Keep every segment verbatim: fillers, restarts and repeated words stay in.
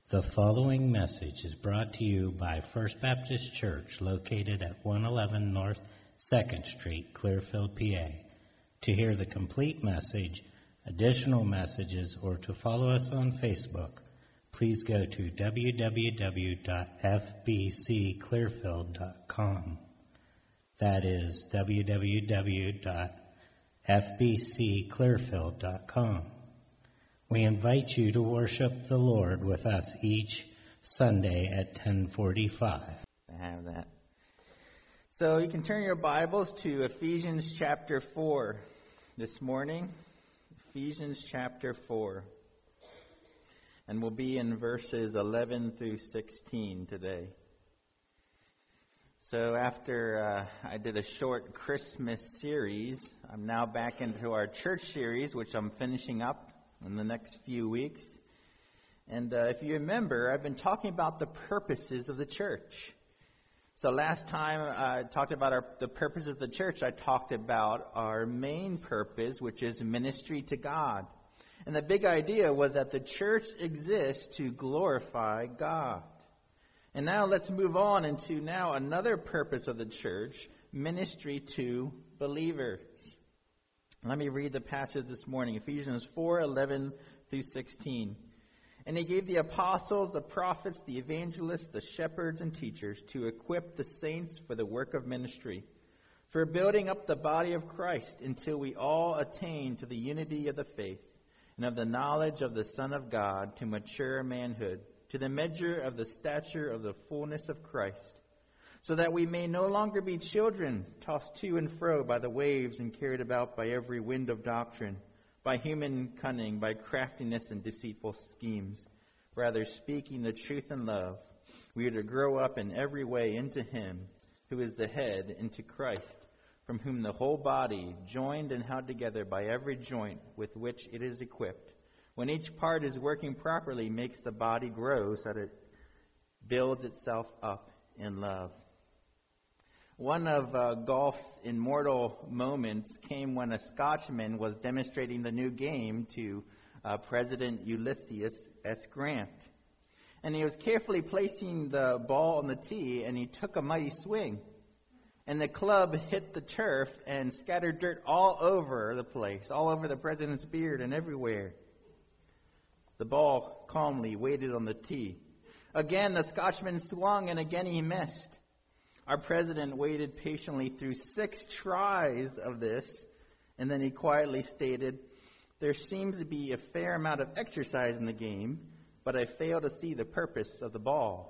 The following message is brought to you by First Baptist Church, located at one eleven North second Street, Clearfield, P A. To hear the complete message, additional messages, or to follow us on Facebook, please go to w w w dot f b c clearfield dot com. That is w w w dot f b c clearfield dot com. We invite you to worship the Lord with us each Sunday at ten forty-five. I have that. So you can turn your Bibles to Ephesians chapter four this morning. Ephesians chapter four. And we'll be in verses eleven through sixteen today. So after uh, I did a short Christmas series, I'm now back into our church series, which I'm finishing up in the next few weeks. And uh, if you remember, I've been talking about the purposes of the church. So last time I talked about our, the purpose of the church, I talked about our main purpose, which is ministry to God. And the big idea was that the church exists to glorify God. And now let's move on into now another purpose of the church, ministry to believers. Let me read the passage this morning, Ephesians four, eleven through sixteen. And he gave the apostles, the prophets, the evangelists, the shepherds, and teachers to equip the saints for the work of ministry, for building up the body of Christ until we all attain to the unity of the faith and of the knowledge of the Son of God, to mature manhood, to the measure of the stature of the fullness of Christ, so that we may no longer be children, tossed to and fro by the waves and carried about by every wind of doctrine, by human cunning, by craftiness and deceitful schemes. Rather, speaking the truth in love, we are to grow up in every way into him who is the head, into Christ, from whom the whole body, joined and held together by every joint with which it is equipped, when each part is working properly, makes the body grow so that it builds itself up in love. One of uh, golf's immortal moments came when a Scotchman was demonstrating the new game to uh, President Ulysses S. Grant. And he was carefully placing the ball on the tee, and he took a mighty swing. And the club hit the turf and scattered dirt all over the place, all over the president's beard and everywhere. The ball calmly waited on the tee. Again, the Scotchman swung, and again he missed. Our president waited patiently through six tries of this, and then he quietly stated, "There seems to be a fair amount of exercise in the game, but I fail to see the purpose of the ball."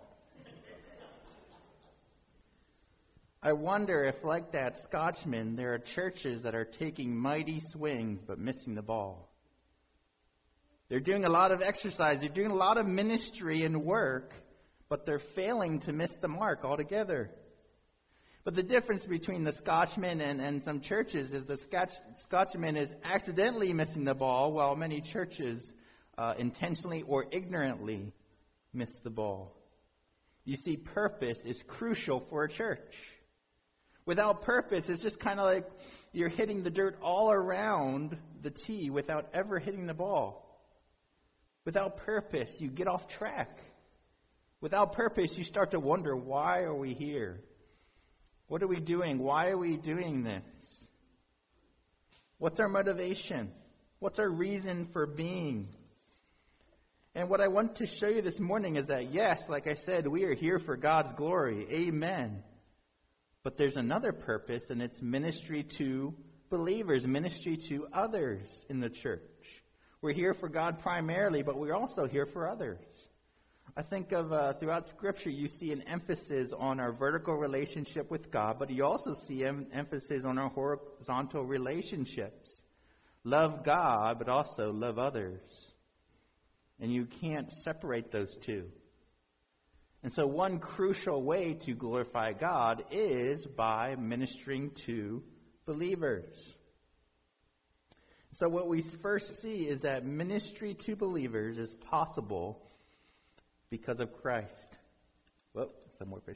I wonder if, like that Scotchman, there are churches that are taking mighty swings but missing the ball. They're doing a lot of exercise, they're doing a lot of ministry and work, but they're failing to miss the mark altogether. But the difference between the Scotchman and, and some churches is the Scotch, Scotchman is accidentally missing the ball, while many churches uh, intentionally or ignorantly miss the ball. You see, purpose is crucial for a church. Without purpose, it's just kind of like you're hitting the dirt all around the tee without ever hitting the ball. Without purpose, you get off track. Without purpose, you start to wonder, why are we here? What are we doing? Why are we doing this? What's our motivation? What's our reason for being? And what I want to show you this morning is that, yes, like I said, we are here for God's glory. Amen. But there's another purpose, and it's ministry to believers, ministry to others in the church. We're here for God primarily, but we're also here for others. I think of uh, throughout Scripture, you see an emphasis on our vertical relationship with God, but you also see an emphasis on our horizontal relationships. Love God, but also love others. And you can't separate those two. And so one crucial way to glorify God is by ministering to believers. So what we first see is that ministry to believers is possible because of Christ. Whoa, some more.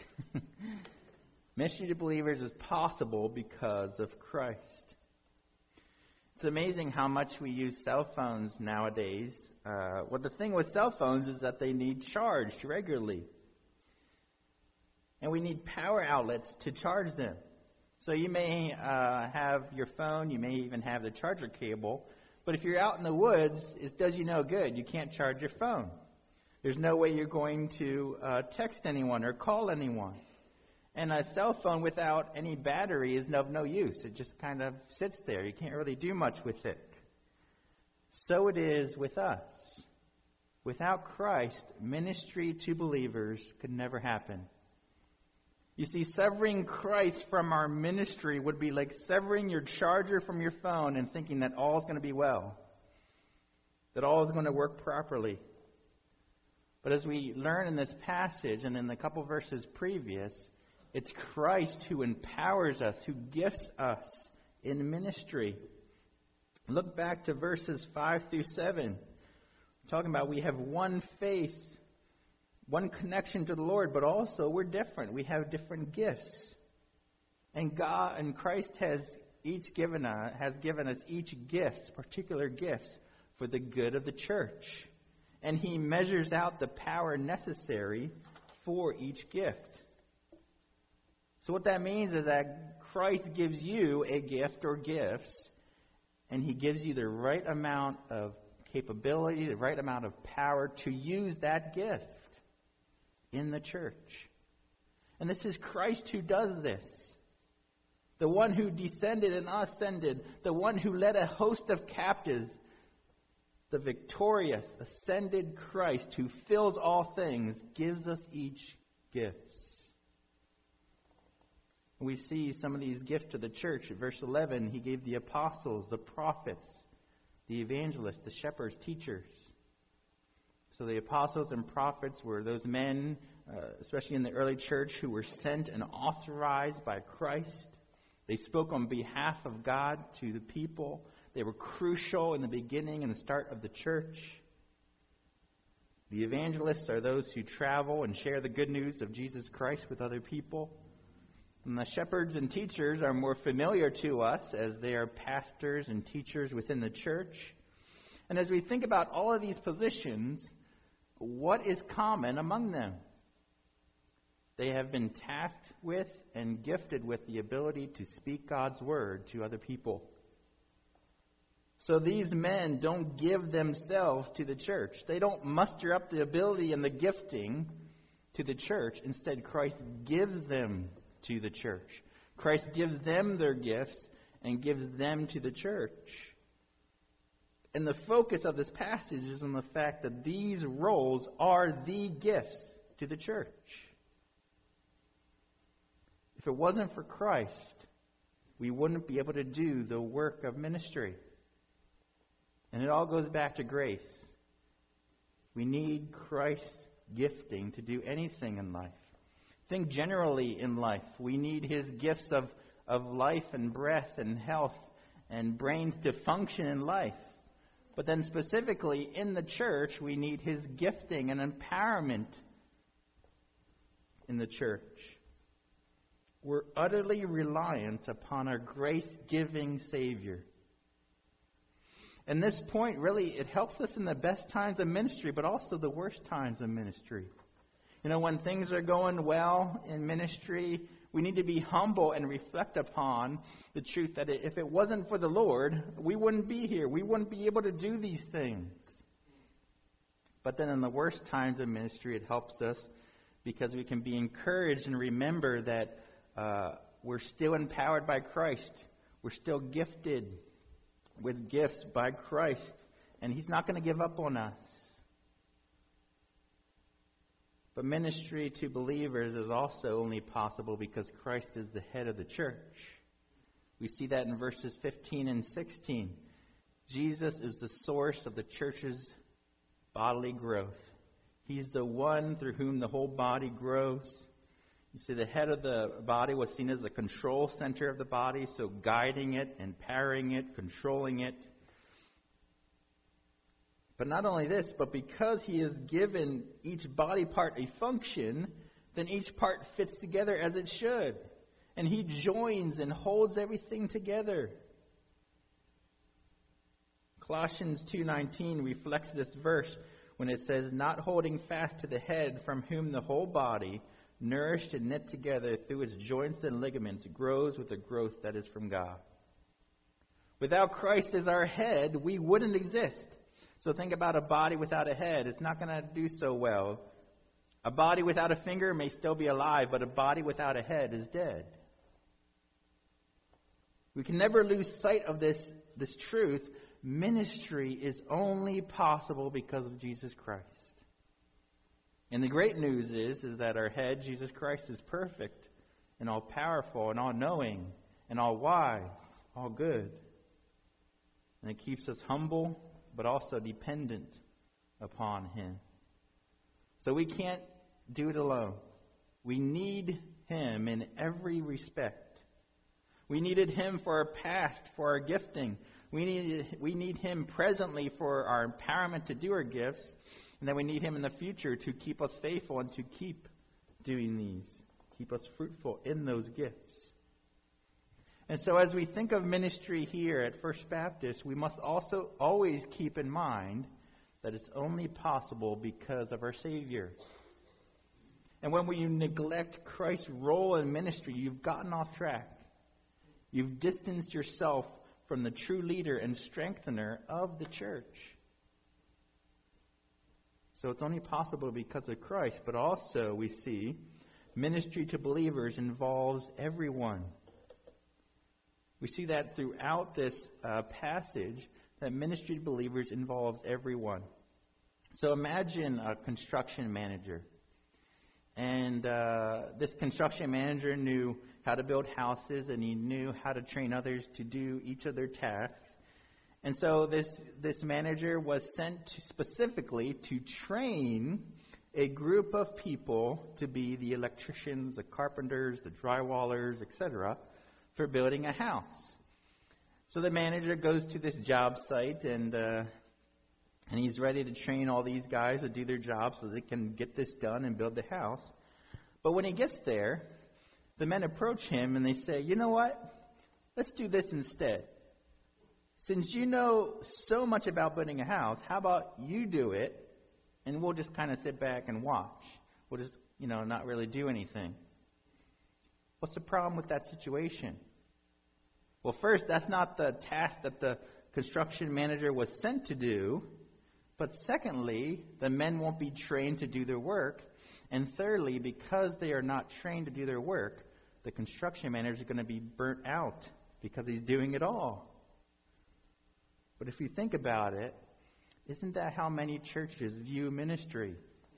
Ministry to believers is possible because of Christ. It's amazing how much we use cell phones nowadays. Uh, well, the thing with cell phones is that they need charged regularly. And we need power outlets to charge them. So you may uh, have your phone, you may even have the charger cable, but if you're out in the woods, it does you no good. You can't charge your phone. There's no way you're going to uh, text anyone or call anyone. And a cell phone without any battery is of no use. It just kind of sits there. You can't really do much with it. So it is with us. Without Christ, ministry to believers could never happen. You see, severing Christ from our ministry would be like severing your charger from your phone and thinking that all is going to be well, that all is going to work properly. But as we learn in this passage and in the couple verses previous, it's Christ who empowers us, who gifts us in ministry. Look back to verses five through seven. We're talking about we have one faith, one connection to the Lord, but also we're different. We have different gifts. And God and Christ has each given us, has given us each gifts, particular gifts, for the good of the church. And he measures out the power necessary for each gift. So what that means is that Christ gives you a gift or gifts, and he gives you the right amount of capability, the right amount of power to use that gift in the church. And this is Christ who does this. The one who descended and ascended, the one who led a host of captives, the victorious, ascended Christ who fills all things, gives us each gifts. We see some of these gifts to the church. At verse eleven, he gave the apostles, the prophets, the evangelists, the shepherds, teachers. So the apostles and prophets were those men, uh, especially in the early church, who were sent and authorized by Christ. They spoke on behalf of God to the people. They were crucial in the beginning and the start of the church. The evangelists are those who travel and share the good news of Jesus Christ with other people. And the shepherds and teachers are more familiar to us as they are pastors and teachers within the church. And as we think about all of these positions, what is common among them? They have been tasked with and gifted with the ability to speak God's word to other people. So these men don't give themselves to the church. They don't muster up the ability and the gifting to the church. Instead, Christ gives them to the church. Christ gives them their gifts and gives them to the church. And the focus of this passage is on the fact that these roles are the gifts to the church. If it wasn't for Christ, we wouldn't be able to do the work of ministry. And it all goes back to grace. We need Christ's gifting to do anything in life. Think generally in life. We need his gifts of, of life and breath and health and brains to function in life. But then specifically in the church, we need his gifting and empowerment in the church. We're utterly reliant upon our grace-giving Savior. And this point, really, it helps us in the best times of ministry, but also the worst times of ministry. You know, when things are going well in ministry, we need to be humble and reflect upon the truth that if it wasn't for the Lord, we wouldn't be here. We wouldn't be able to do these things. But then in the worst times of ministry, it helps us because we can be encouraged and remember that uh, we're still empowered by Christ. We're still gifted with gifts by Christ. And he's not going to give up on us. But ministry to believers is also only possible because Christ is the head of the church. We see that in verses fifteen and sixteen. Jesus is the source of the church's bodily growth. He's the one through whom the whole body grows. You see, the head of the body was seen as the control center of the body, so guiding it, empowering it, controlling it. But not only this, but because he has given each body part a function, then each part fits together as it should. And he joins and holds everything together. Colossians two nineteen reflects this verse when it says, not holding fast to the head, from whom the whole body, nourished and knit together through its joints and ligaments, grows with a growth that is from God. Without Christ as our head, we wouldn't exist. So think about a body without a head. It's not going to do so well. A body without a finger may still be alive, but a body without a head is dead. We can never lose sight of this, this truth. Ministry is only possible because of Jesus Christ. And the great news is, is that our head, Jesus Christ, is perfect and all-powerful and all-knowing and all-wise, all good. And it keeps us humble, but also dependent upon him. So we can't do it alone. We need him in every respect. We needed him for our past, for our gifting. We need, we need him presently for our empowerment to do our gifts. And then we need him in the future to keep us faithful and to keep doing these. Keep us fruitful in those gifts. And so as we think of ministry here at First Baptist, we must also always keep in mind that it's only possible because of our Savior. And when we neglect Christ's role in ministry, you've gotten off track. You've distanced yourself from the true leader and strengthener of the church. So it's only possible because of Christ, but also we see ministry to believers involves everyone. We see that throughout this uh, passage, that ministry to believers involves everyone. So imagine a construction manager. And uh, this construction manager knew how to build houses, and he knew how to train others to do each of their tasks. And so this, this manager was sent to specifically to train a group of people to be the electricians, the carpenters, the drywallers, et cetera, for building a house. So the manager goes to this job site, and uh, and he's ready to train all these guys to do their job so they can get this done and build the house. But when he gets there, the men approach him and they say, you know what? Let's do this instead. Since you know so much about building a house, how about you do it, and we'll just kind of sit back and watch. We'll just, you know, not really do anything. What's the problem with that situation? Well, first, that's not the task that the construction manager was sent to do. But secondly, the men won't be trained to do their work. And thirdly, because they are not trained to do their work, the construction manager is going to be burnt out because he's doing it all. But if you think about it, isn't that how many churches view ministry?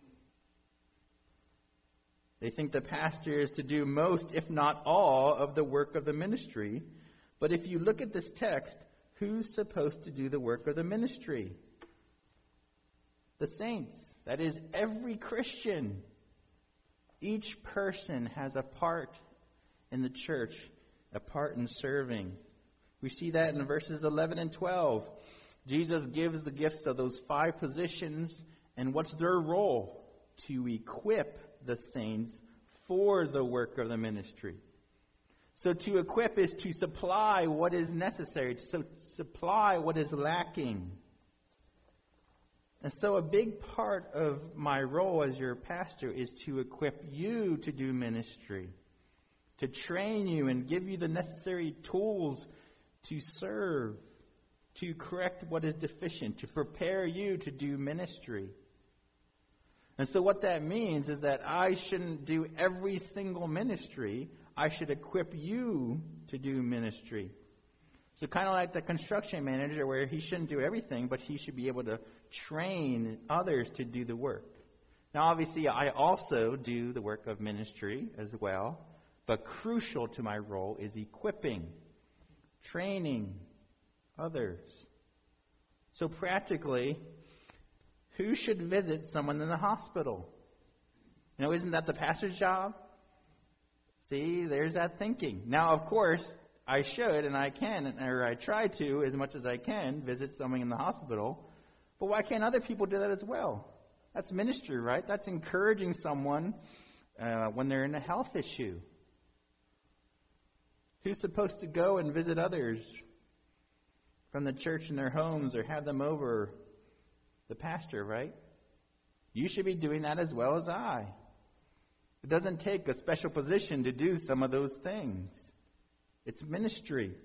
They think the pastor is to do most, if not all, of the work of the ministry. But if you look at this text, who's supposed to do the work of the ministry? The saints. That is, every Christian. Each person has a part in the church, a part in serving. We see that in verses eleven and twelve. Jesus gives the gifts of those five positions, and what's their role? To equip the saints for the work of the ministry. So to equip is to supply what is necessary, to supply what is lacking. And so a big part of my role as your pastor is to equip you to do ministry, to train you and give you the necessary tools to serve, to correct what is deficient, to prepare you to do ministry. And so what that means is that I shouldn't do every single ministry. I should equip you to do ministry. So kind of like the construction manager, where he shouldn't do everything, but he should be able to train others to do the work. Now, obviously, I also do the work of ministry as well, but crucial to my role is equipping, training others. So practically, who should visit someone in the hospital? You know, isn't that the pastor's job? See, there's that thinking. Now, of course, I should and I can, or I try to, as much as I can, visit someone in the hospital. But why can't other people do that as well? That's ministry, right? That's encouraging someone uh, when they're in a health issue. Who's supposed to go and visit others from the church in their homes or have them over the pastor, right? You should be doing that as well as I. It doesn't take a special position to do some of those things. It's ministry.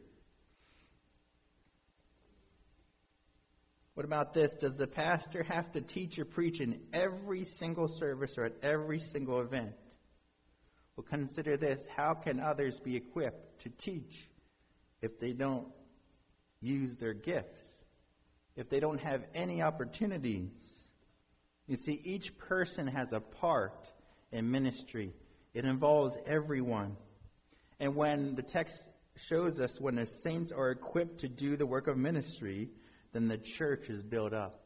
What about this? Does the pastor have to teach or preach in every single service or at every single event? Well, consider this. How can others be equipped to teach if they don't use their gifts? If they don't have any opportunities? You see, each person has a part in ministry. It involves everyone. And when the text shows us when the saints are equipped to do the work of ministry, then the church is built up.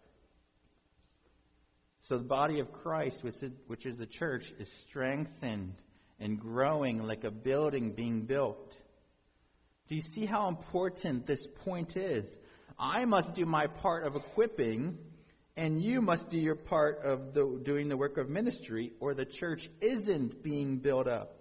So the body of Christ, which is, which is the church, is strengthened and growing like a building being built. Do you see how important this point is? I must do my part of equipping, and you must do your part of the, doing the work of ministry, or the church isn't being built up.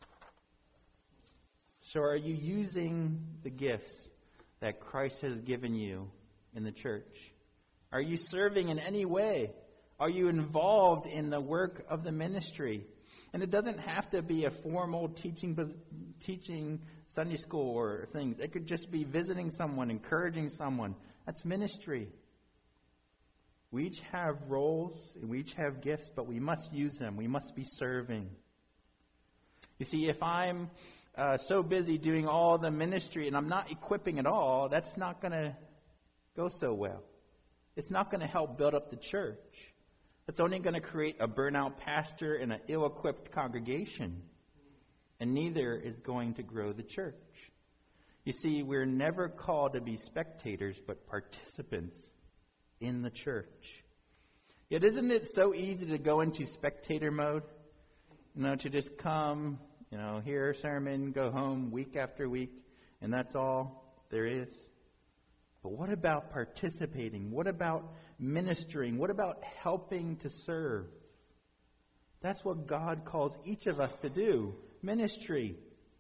So are you using the gifts that Christ has given you in the church? Are you serving in any way? Are you involved in the work of the ministry? And it doesn't have to be a formal teaching, teaching Sunday school or things. It could just be visiting someone, encouraging someone. That's ministry. We each have roles, and we each have gifts, but we must use them. We must be serving. You see, if I'm uh, so busy doing all the ministry and I'm not equipping at all, that's not going to go so well. It's not going to help build up the church. It's only going to create a burnout pastor and an ill-equipped congregation. And neither is going to grow the church. You see, we're never called to be spectators, but participants in the church. Yet isn't it so easy to go into spectator mode? You know, to just come, you know, hear a sermon, go home week after week, and that's all there is. But what about participating? What about ministering? What about helping to serve? That's what God calls each of us to do. Ministry.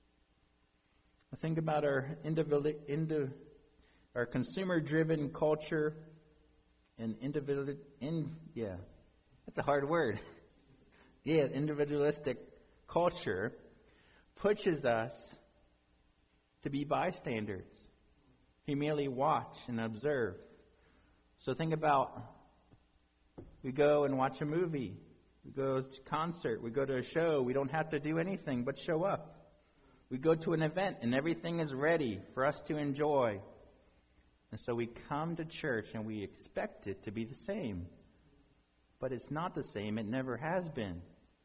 I think about our individual, indiv, our consumer-driven culture and individual, in, yeah, that's a hard word. yeah, individualistic culture pushes us to be bystanders. We merely watch and observe. So think about, we go and watch a movie. We go to a concert. We go to a show. We don't have to do anything but show up. We go to an event and everything is ready for us to enjoy. And so we come to church and we expect it to be the same. But it's not the same. It never has been.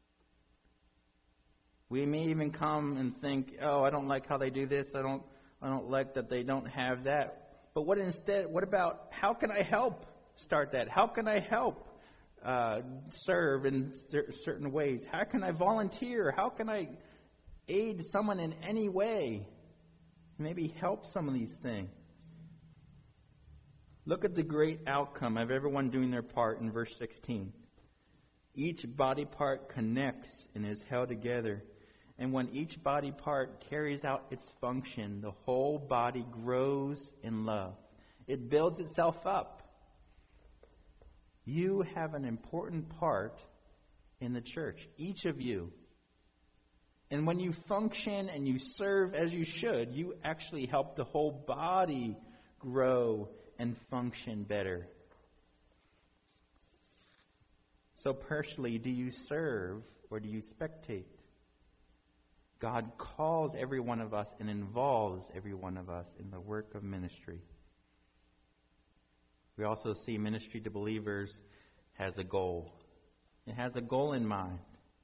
We may even come and think, oh, I don't like how they do this. I don't I don't like that they don't have that. But what instead, what about, how can I help start that? How can I help uh, serve in cer- certain ways? How can I volunteer? How can I aid someone in any way? Maybe help some of these things. Look at the great outcome of everyone doing their part in verse sixteen. Each body part connects and is held together. And when each body part carries out its function, the whole body grows in love. It builds itself up. You have an important part in the church, each of you. And when you function and you serve as you should, you actually help the whole body grow and function better. So personally, do you serve or do you spectate? God calls every one of us and involves every one of us in the work of ministry. We also see ministry to believers has a goal. It has a goal in mind.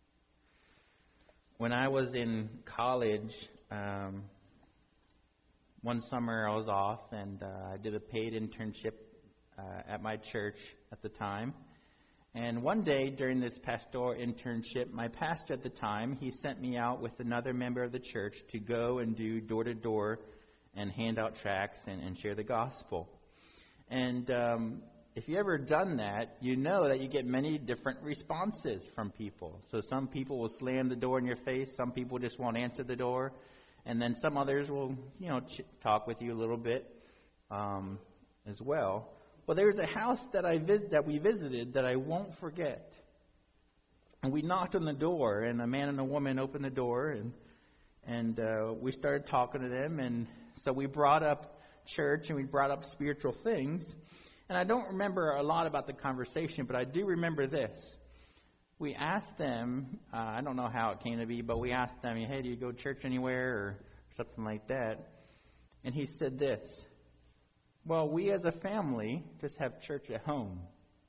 When I was in college, um, one summer I was off and uh, I did a paid internship uh, at my church at the time. And one day during this pastoral internship, my pastor at the time, he sent me out with another member of the church to go and do door-to-door and hand out tracts and, and share the gospel. And um, if you ever done that, you know that you get many different responses from people. So some people will slam the door in your face. Some people just won't answer the door. And then some others will, you know, ch- talk with you a little bit. um, as well. Well, there's a house that I vis- that we visited that I won't forget. And we knocked on the door, and a man and a woman opened the door, and and uh, we started talking to them. And so we brought up church, and we brought up spiritual things. And I don't remember a lot about the conversation, but I do remember this. We asked them, uh, I don't know how it came to be, but we asked them, hey, do you go to church anywhere or something like that? And he said this, well, we as a family just have church at home.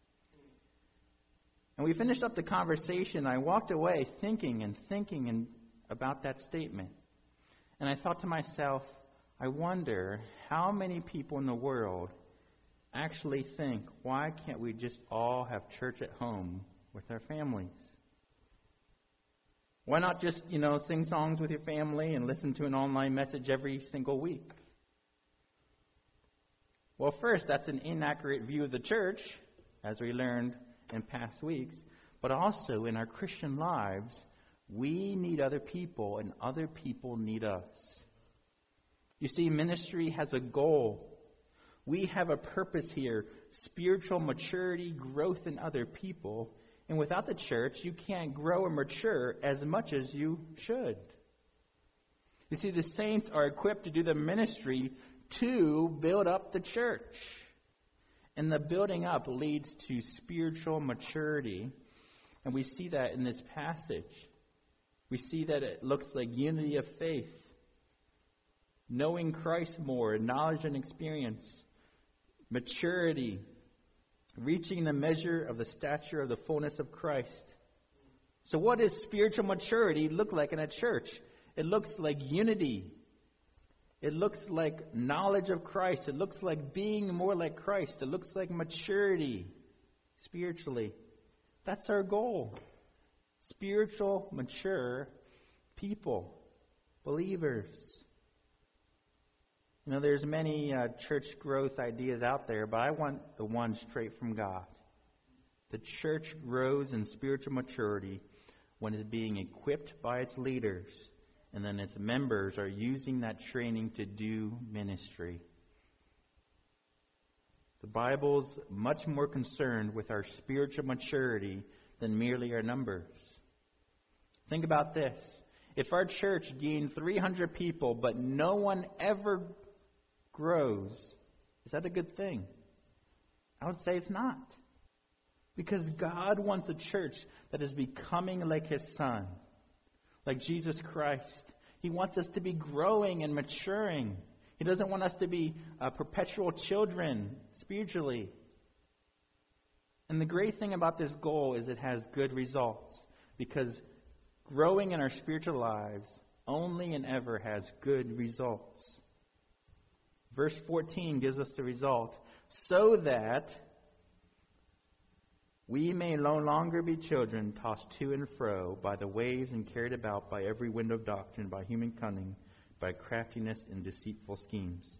And we finished up the conversation. I walked away thinking and thinking and about that statement. And I thought to myself, I wonder how many people in the world actually think, why can't we just all have church at home with our families? Why not just, you know, sing songs with your family and listen to an online message every single week? Well, first, that's an inaccurate view of the church, as we learned in past weeks. But also, in our Christian lives, we need other people, and other people need us. You see, ministry has a goal. We have a purpose here, spiritual maturity, growth in other people. And without the church, you can't grow or mature as much as you should. You see, the saints are equipped to do the ministry to build up the church. And the building up leads to spiritual maturity. And we see that in this passage. We see that it looks like unity of faith, knowing Christ more, knowledge and experience, maturity, reaching the measure of the stature of the fullness of Christ. So what does spiritual maturity look like in a church? It looks like unity. It looks like knowledge of Christ. It looks like being more like Christ. It looks like maturity spiritually. That's our goal. Spiritual, mature people, believers. You know, there's many uh, church growth ideas out there, but I want the one straight from God. The church grows in spiritual maturity when it's being equipped by its leaders, and then its members are using that training to do ministry. The Bible's much more concerned with our spiritual maturity than merely our numbers. Think about this. If our church gained three hundred people, but no one ever grows, is that a good thing? I would say it's not. Because God wants a church that is becoming like His Son, like Jesus Christ. He wants us to be growing and maturing. He doesn't want us to be uh, perpetual children spiritually. And the great thing about this goal is it has good results, because growing in our spiritual lives only and ever has good results. Verse fourteen gives us the result, so that we may no longer be children tossed to and fro by the waves and carried about by every wind of doctrine, by human cunning, by craftiness and deceitful schemes.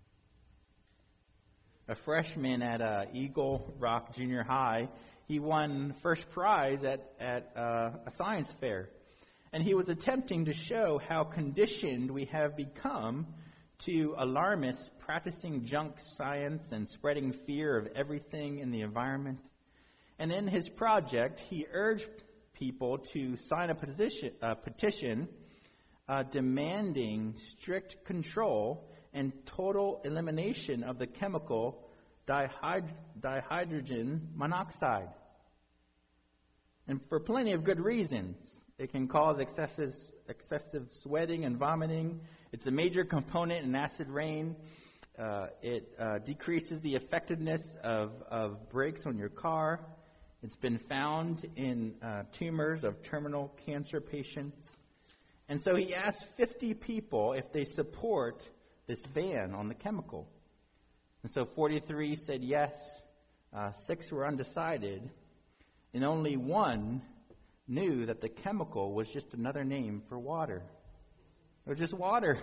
A freshman at uh, Eagle Rock Junior High, he won first prize at, at uh, a science fair. And he was attempting to show how conditioned we have become to alarmists practicing junk science and spreading fear of everything in the environment. And in his project, he urged people to sign a petition, a petition uh, demanding strict control and total elimination of the chemical dihyd- dihydrogen monoxide. And for plenty of good reasons. It can cause excessive, excessive sweating and vomiting. It's a major component in acid rain. Uh, it uh, decreases the effectiveness of, of brakes on your car. It's been found in uh, tumors of terminal cancer patients. And so he asked fifty people if they support this ban on the chemical. And so forty-three said yes, uh, six were undecided, and only one knew that the chemical was just another name for water. It was just water.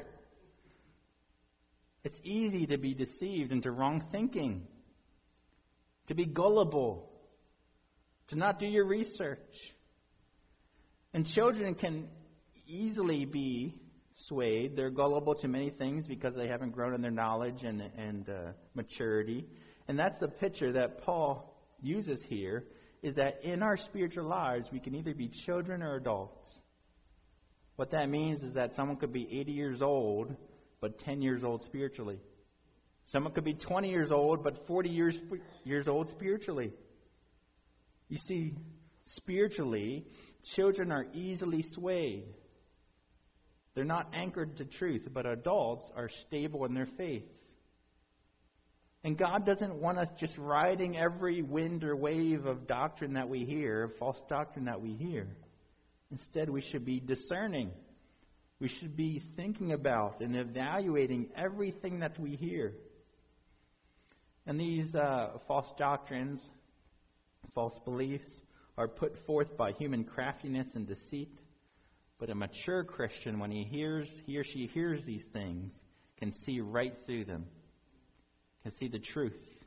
It's easy to be deceived into wrong thinking, to be gullible, to not do your research. And children can easily be swayed. They're gullible to many things because they haven't grown in their knowledge and, and uh, maturity. And that's the picture that Paul uses here, is that in our spiritual lives, we can either be children or adults. What that means is that someone could be eighty years old, but ten years old spiritually. Someone could be twenty years old, but forty years, years old spiritually. You see, spiritually, children are easily swayed. They're not anchored to truth, but adults are stable in their faith. And God doesn't want us just riding every wind or wave of doctrine that we hear, false doctrine that we hear. Instead, we should be discerning. We should be thinking about and evaluating everything that we hear. And these uh, false doctrines, false beliefs, are put forth by human craftiness and deceit. But a mature Christian, when he hears, he or she hears these things, can see right through them, can see the truth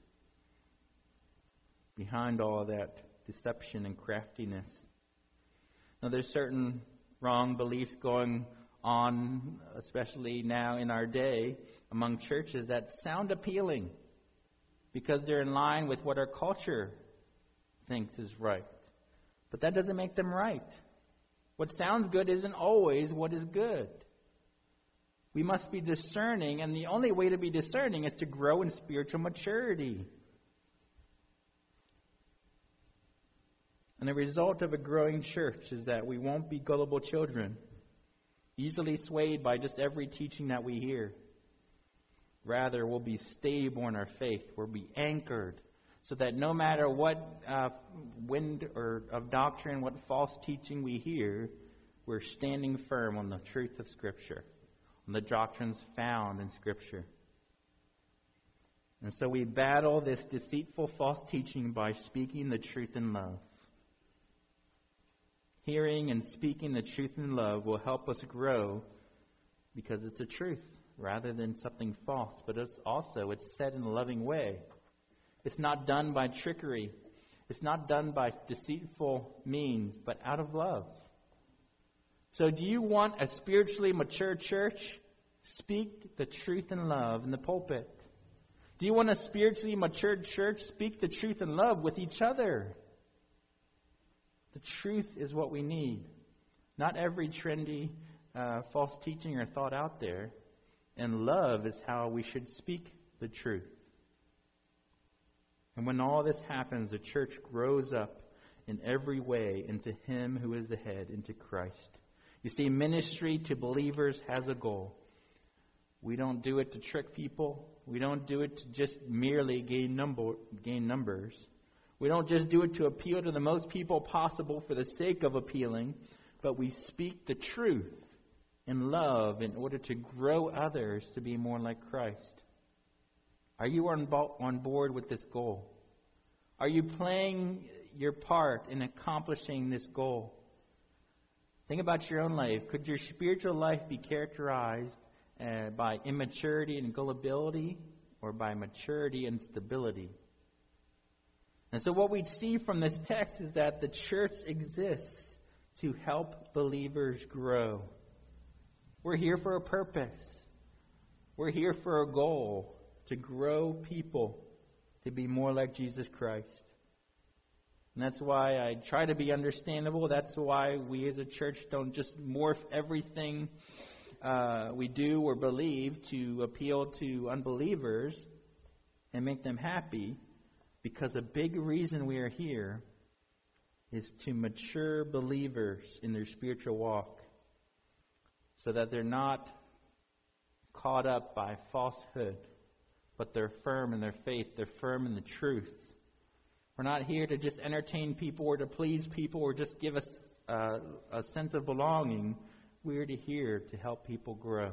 behind all that deception and craftiness. Now, there's certain wrong beliefs going on, especially now in our day, among churches that sound appealing because they're in line with what our culture thinks is right. But that doesn't make them right. What sounds good isn't always what is good. We must be discerning, and the only way to be discerning is to grow in spiritual maturity. And the result of a growing church is that we won't be gullible children, easily swayed by just every teaching that we hear. Rather, we'll be stable in our faith. We'll be anchored, so that no matter what uh, wind or of doctrine, what false teaching we hear, we're standing firm on the truth of Scripture, on the doctrines found in Scripture. And so we battle this deceitful false teaching by speaking the truth in love. Hearing and speaking the truth in love will help us grow because it's the truth rather than something false. But it's also, it's said in a loving way. It's not done by trickery. It's not done by deceitful means, but out of love. So do you want a spiritually mature church? Speak the truth in love in the pulpit. Do you want a spiritually mature church? Speak the truth in love with each other. The truth is what we need. Not every trendy uh, false teaching or thought out there. And love is how we should speak the truth. And when all this happens, the church grows up in every way into Him who is the head, into Christ. You see, ministry to believers has a goal. We don't do it to trick people. We don't do it to just merely gain number, gain numbers. We don't just do it to appeal to the most people possible for the sake of appealing, but we speak the truth in love in order to grow others to be more like Christ. Are you on, bo- on board with this goal? Are you playing your part in accomplishing this goal? Think about your own life. Could your spiritual life be characterized uh, by immaturity and gullibility, or by maturity and stability? And so what we see from this text is that the church exists to help believers grow. We're here for a purpose. We're here for a goal, to grow people to be more like Jesus Christ. And that's why I try to be understandable. That's why we as a church don't just morph everything uh, we do or believe to appeal to unbelievers and make them happy. Because a big reason we are here is to mature believers in their spiritual walk, so that they're not caught up by falsehood, but they're firm in their faith. They're firm in the truth. We're not here to just entertain people or to please people or just give us uh, a sense of belonging. We're to here to help people grow.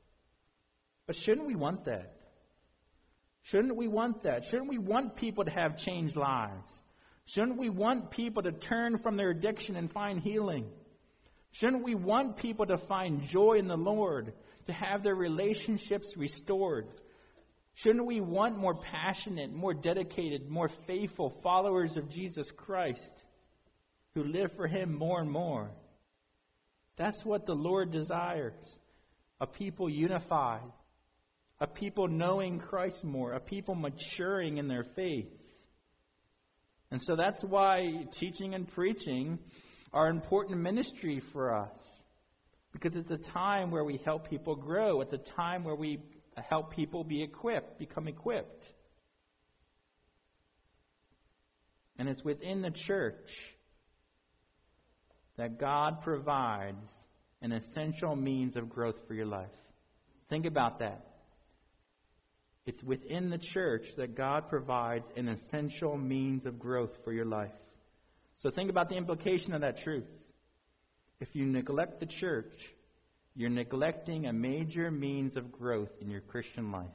But shouldn't we want that? Shouldn't we want that? Shouldn't we want people to have changed lives? Shouldn't we want people to turn from their addiction and find healing? Shouldn't we want people to find joy in the Lord, to have their relationships restored? Shouldn't we want more passionate, more dedicated, more faithful followers of Jesus Christ who live for Him more and more? That's what the Lord desires. a people unified, a people knowing Christ more, a people maturing in their faith. And so that's why teaching and preaching are important ministry for us. Because it's a time where we help people grow. It's a time where we help people be equipped, become equipped. And it's within the church that God provides an essential means of growth for your life. Think about that. It's within the church that God provides an essential means of growth for your life. So think about the implication of that truth. If you neglect the church, you're neglecting a major means of growth in your Christian life.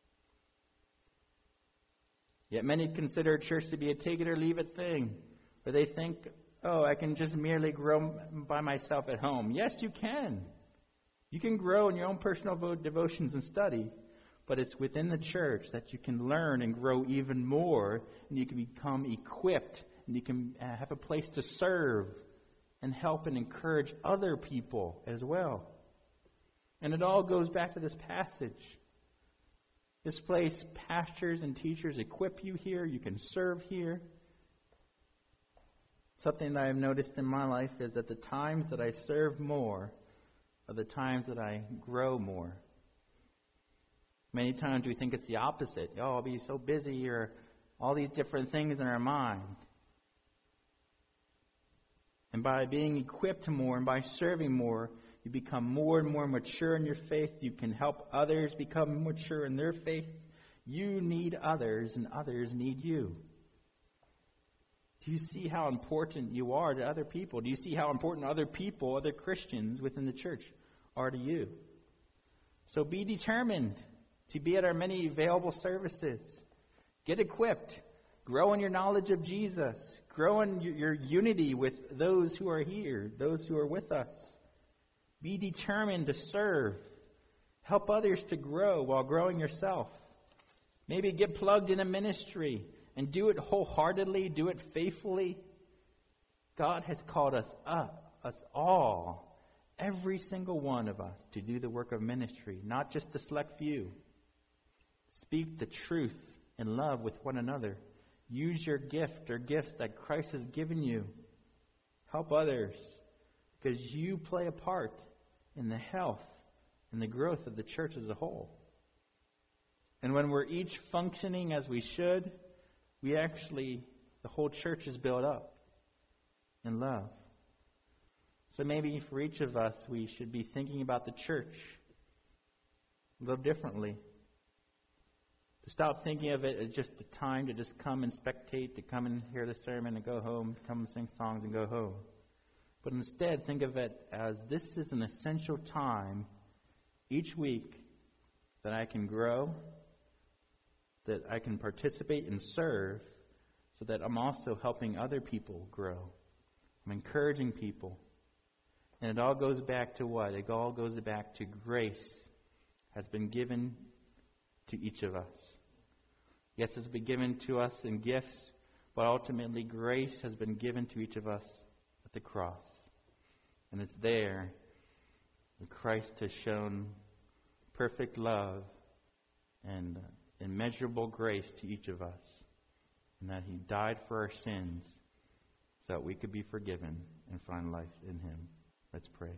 Yet many consider church to be a take it or leave it thing, where they think, oh, I can just merely grow by myself at home. Yes, you can. You can grow in your own personal devotions and study, but it's within the church that you can learn and grow even more, and you can become equipped, and you can have a place to serve and help and encourage other people as well. And it all goes back to this passage. This place, pastors and teachers equip you here. You can serve here. Something that I've noticed in my life is that the times that I serve more are the times that I grow more. Many times we think it's the opposite. Oh, I'll be so busy, or all these different things in our mind. And by being equipped more and by serving more, you become more and more mature in your faith. You can help others become mature in their faith. You need others, and others need you. Do you see how important you are to other people? Do you see how important other people, other Christians within the church are to you? So be determined to be at our many available services. Get equipped. Grow in your knowledge of Jesus. Grow in your unity with those who are here, those who are with us. Be determined to serve. Help others to grow while growing yourself. Maybe get plugged in a ministry and do it wholeheartedly, do it faithfully. God has called us up, us all, every single one of us, to do the work of ministry, not just a select few. Speak the truth in love with one another. Use your gift or gifts that Christ has given you. Help others, because you play a part in the health and the growth of the church as a whole. And when we're each functioning as we should, we actually, the whole church is built up in love. So maybe for each of us, we should be thinking about the church a little differently. To stop thinking of it as just a time to just come and spectate, to come and hear the sermon and go home, to come and sing songs and go home. But instead, think of it as this is an essential time each week that I can grow, that I can participate and serve, so that I'm also helping other people grow. I'm encouraging people. And it all goes back to what? It all goes back to grace has been given to each of us. Yes, it's been given to us in gifts, but ultimately grace has been given to each of us at the cross. And it's there that Christ has shown perfect love and immeasurable grace to each of us, and that he died for our sins so that we could be forgiven and find life in him. Let's pray.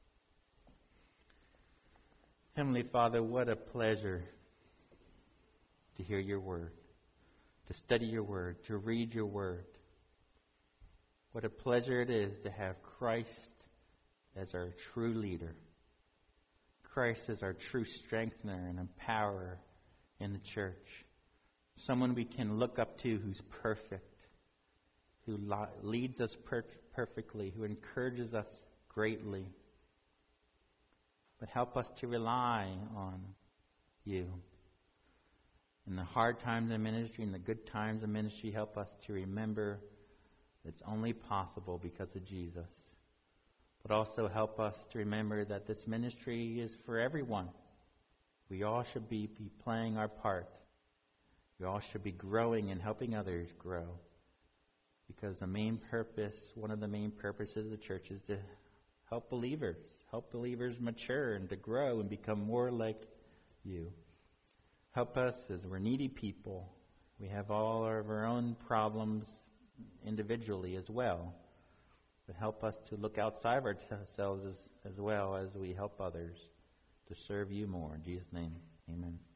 Heavenly Father, what a pleasure to hear your word, to study your word, to read your word. What a pleasure it is to have Christ as our true leader. Christ as our true strengthener and empowerer in the church. Someone we can look up to who's perfect, who lo- leads us per- perfectly, who encourages us greatly. But help us to rely on you. In the hard times of ministry, in the good times of ministry, help us to remember it's only possible because of Jesus. But also help us to remember that this ministry is for everyone. We all should be, be playing our part. We all should be growing and helping others grow. Because the main purpose, one of the main purposes of the church is to Help believers. Help believers mature and to grow and become more like you. Help us as we're needy people. We have all of our own problems individually as well. But help us to look outside of ourselves as, as well as we help others to serve you more. In Jesus' name, amen.